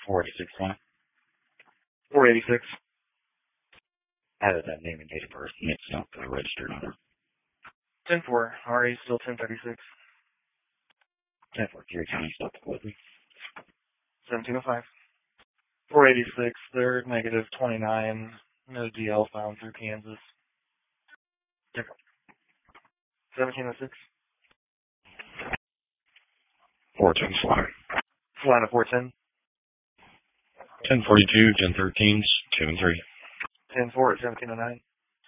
486 one. 486. Added that name and date of birth mixed up the registered number. 10-4. RA still 1036. 10-4, Geary County, South Dakota. 1705. 486. Third, negative 29. No DL found through Kansas. 1706. 410 Slaughter. Salina 410. 1042, 1013s, 2 and 3. 10-4 at 1709.